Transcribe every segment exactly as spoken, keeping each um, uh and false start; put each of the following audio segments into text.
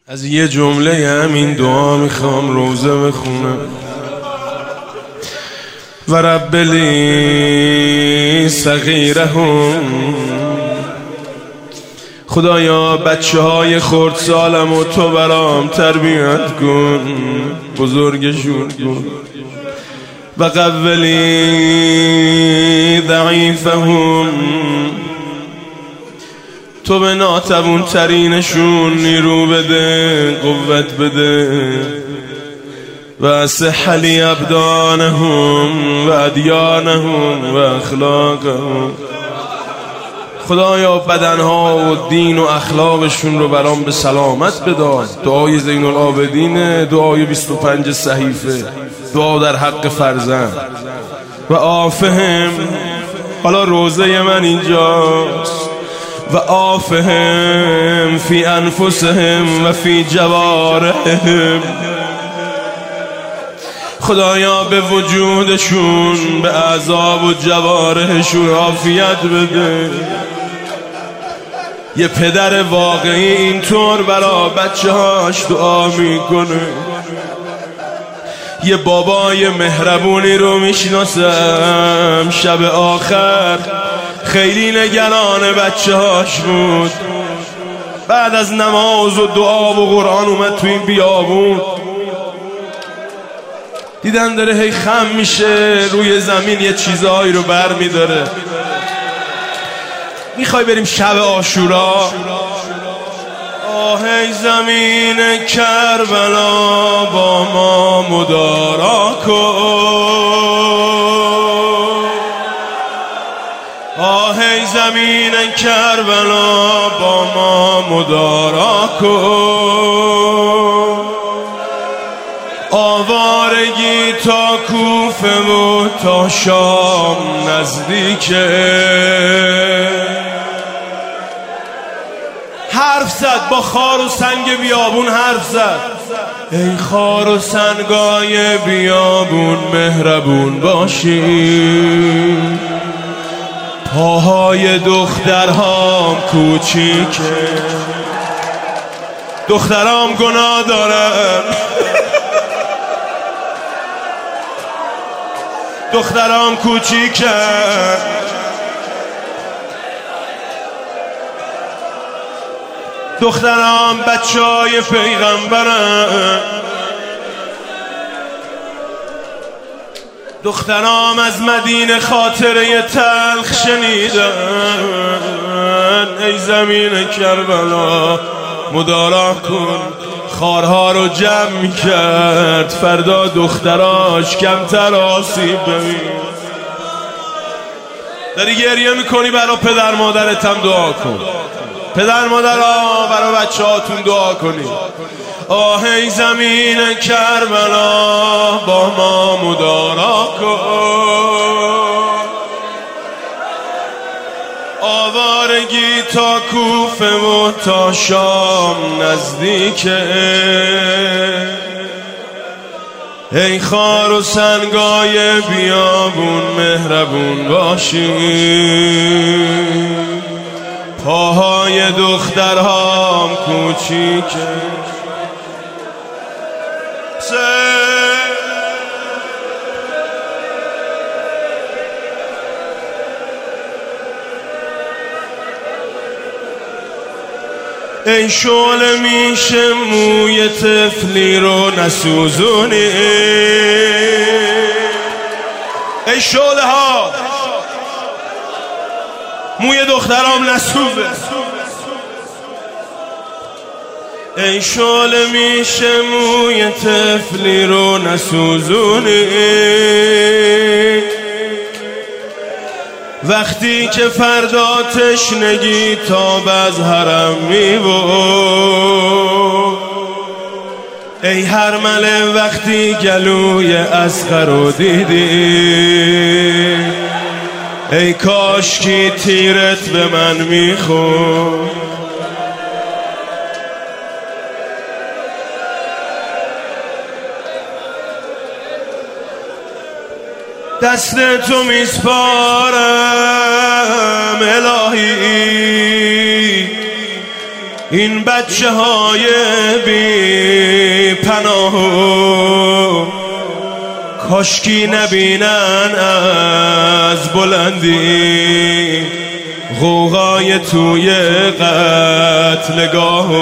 از یه جمله همین دعا میخوام روزه بخونم. و رب لی صغیرهم، خدایا بچه های خردسالم و تو برام تربیت کن، بزرگشون کن. و قولی ضعیفهم، تو به ناتوان ترینشون نیرو بده، قوت بده. و صح لی ابدانهم و ادیانهم و اخلاقهم، خدایا بدنها و دین و اخلاقشون رو برام به سلامت بدار. دعای زین العابدین، دعای بیست و پنج صحیفه، دعا در حق فرزند. و آفهم، حالا روزه من اینجاست. و آفهم فی انفسهم و فی جوارحهم، خدایا به وجودشون، به اعضا و جوارحشون عافیت بده. یه پدر واقعی اینطور برا بچه هاش دعا میکنه. یه بابای مهربونی رو میشناسم، شب آخر خیلی نگران بچه هاش بود. بعد از نماز و دعا و قرآن اومد تو این بیابون، دیدن داره هی خم میشه روی زمین، یه چیزهایی رو بر میداره. میخوای بریم شب عاشورا؟ آه ای زمین کربلا با ما مدارا کن، آه ای زمین کربلا با ما مدارا کن. آوارگی تا کوفه و تا شام نزدیکه، حرف زد با خار و سنگ بیابون، حرف زد. ای خار و سنگای بیابون مهربون باشی، پاهای دخترهام کوچیکه، دخترام گناه دارن، دخترام کوچیکن، دخترام بچه های پیغمبرن، دخترام از مدینه خاطره تلخ شنیدن. ای زمین کربلا مدارا کن. خارها رو جمع میکرد، فردا دختراش کمتر آسیب ببین. داری گریه میکنی، برا پدر مادرت هم دعا کن. پدر مادرها برا بچه هاتون دعا کنی. آه ای زمین کربلا با ما مدارا کن، آوارگی تا کوفه و تا شام نزدیکه. ای خار و سنگای بیابون مهربون باشی، پاهای دخترهام کوچیکه. ای شعله میشه موی طفلی رو نسوزونی، ای شعله ها موی دخترام نسوزه. ای شعله میشه موی طفلی رو نسوزونی، وقتی که فردا تشنگی تاب از حرم میبود. ای هرمله وقتی گلوی اصغر رو دیدی، ای کاشکی تیرت به من میخورد. دست تو میسپارم الهی، این بچه های بی پناه کاشکی نبینن از بلندی غوغای توی قتلگاه.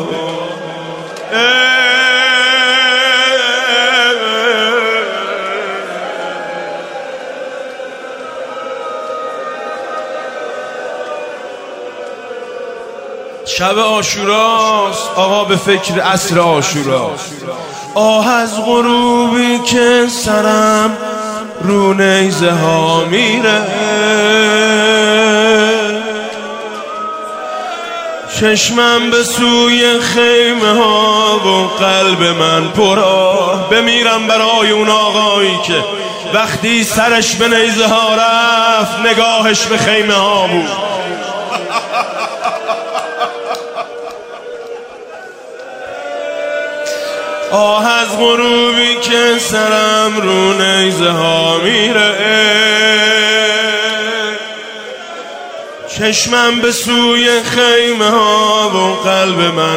شب عاشوراست آقا، به فکر عصر عاشوراست. آه از غروبی که سرم رو نیزه ها میره، چشمم به سوی خیمه ها و قلب من پرآه. بمیرم برای اون آقایی که وقتی سرش به نیزه ها رفت نگاهش به خیمه ها بود. آه از غروبی که سرم رو نیزه ها میره، چشمم به سوی خیمه ها و قلب من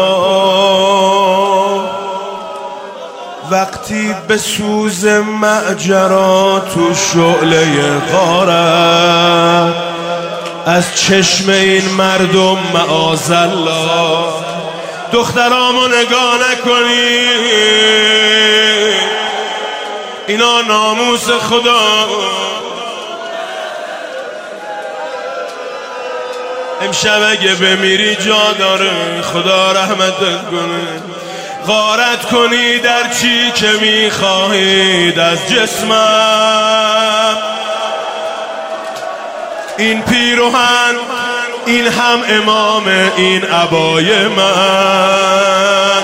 پرآه. وقتی به سوز معجرا تو شعله غارت از چشم این مردم معاذالله دخترامو نگاه نکنی، اینا ناموس خدا. امشب اگه بمیری جا داره خدا رحمتت کنه. غارت کنی در چی که میخواهید از جسمم، این پیروهن این هم امام این عبای من.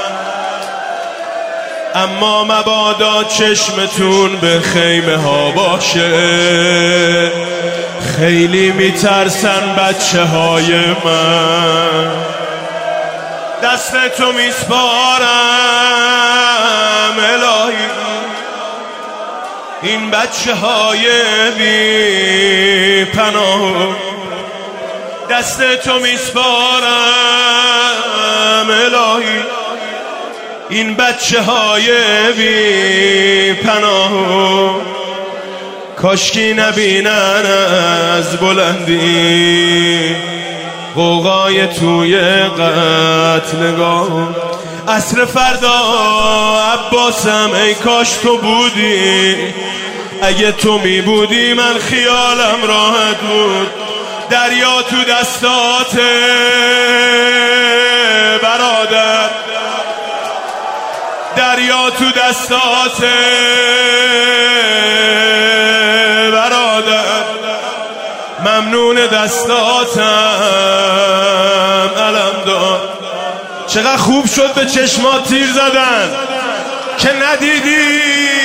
اما مبادا چشمتون به خیمه ها باشه، خیلی میترسن بچه های من. دست تو میسپارم الهی این بچه های بی پناه، دست تو میسپارم الهی این بچه های بی پناه کاشکی نبینن از بلندی غوغای توی قتلگاه. عصر فردا عباسم ای کاش تو بودی، اگه تو می بودی من خیالم راحت بود. دریا تو دستات برادر، دریا تو دستات برادر، ممنون دستاتم علم دار. چقدر خوب شد به چشمات تیر زدن که ندیدی،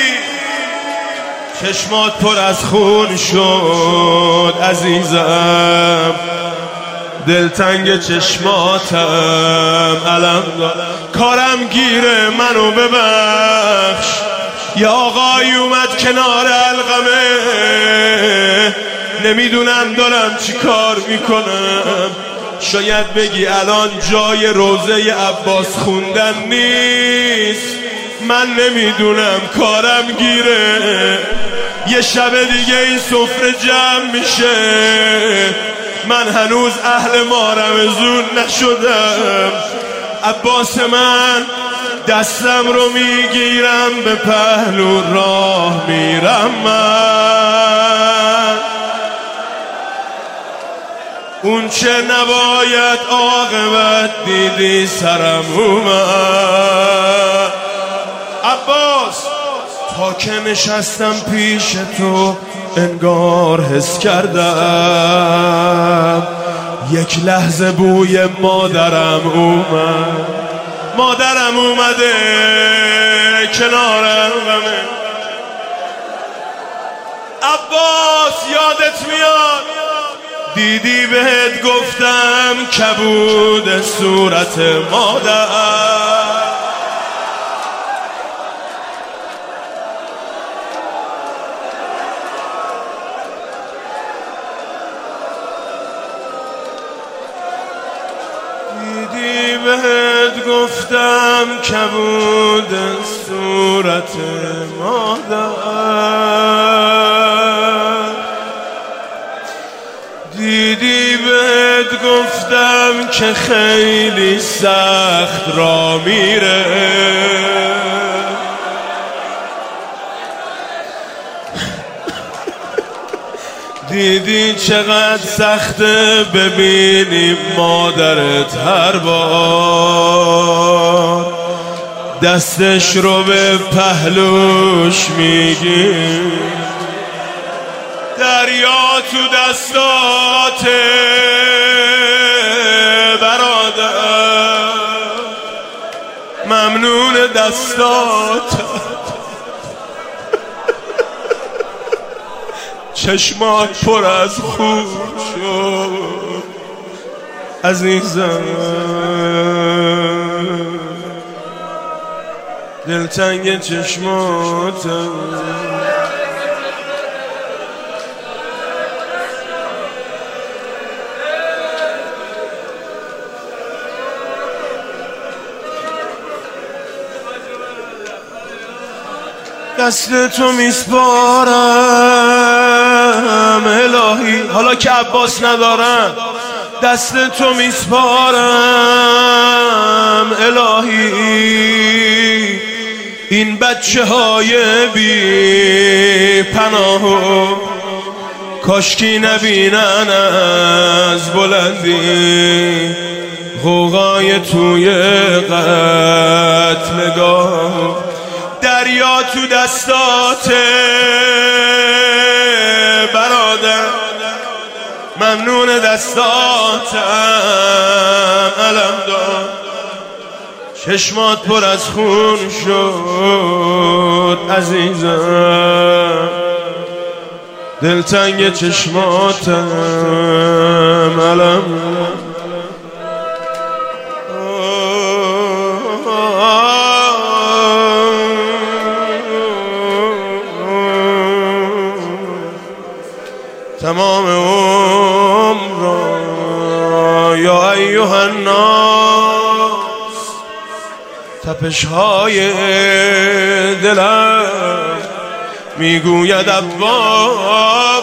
چشمات پر از خون شد عزیزم، دلتنگ چشماتم علم دار. کارم گیره منو ببخش، یا آقایی اومد کنار القمه، نمیدونم دارم چی کار میکنم. شاید بگی الان جای روزه عباس خوندن نیست، من نمیدونم کارم گیره. یه شب دیگه این سفره جمع میشه، من هنوز اهل مارمزون نشدم. عباس من دستم رو میگیرم به پهلو راه میرم من، اون چه نباید عاقبت دیدی سرم اومد. عباس تا که نشستم پیش تو انگار حس کردم یک لحظه بوی مادرم اومد. مادرم اومده کنارم غمه. عباس یادت میاد دیدی بهت گفتم کبود صورت مادر. گفتم کبود صورت مادر، دیدی بهت گفتم که خیلی سخت را میره، دیدی چقدر سخته ببینی مادرت هر بار دستش رو به پهلوش میگی، دریا تو دستاته برادر، ممنون دستات، چشمات پر از خون شد عزیزم، دلتنگ چشماتم. دست تو میسپارم الهی، حالا که عباس ندارم دست تو میسپارم الهی، این بچه های بی پناهو کاشکی نبینن از بلندی غوغای توی قتلگاه، دریا تو دستاته برادر، ممنون دستاتم علم دار، چشمات پر از خون شد عزیزم، دلتنگ چشماتم علم تمام عمر یا ایها الناس، تپش های دلم میگوید عباس،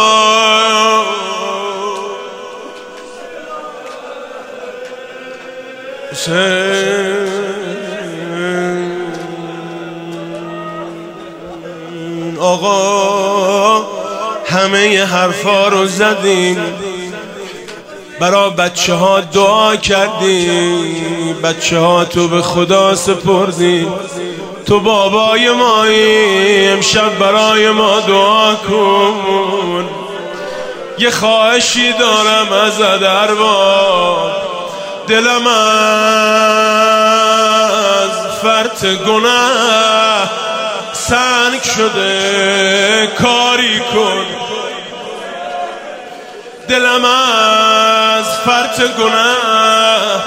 آقا همه حرفا رو زدیم، برا بچه ها دعا کردیم، بچه ها تو به خدا سپردیم، تو بابای مایی، امشب برای ما دعا کن. یه خواهشی دارم ازت ارباب، دلم از فرط گناه سنگ شده، کاری کن. دلم از فرط گناه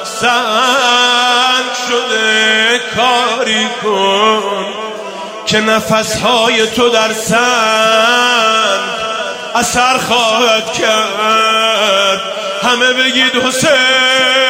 سنگ شده، کاری کن که نفسهای تو در سنگ اثر خواهد کرد. همه بگید حسین.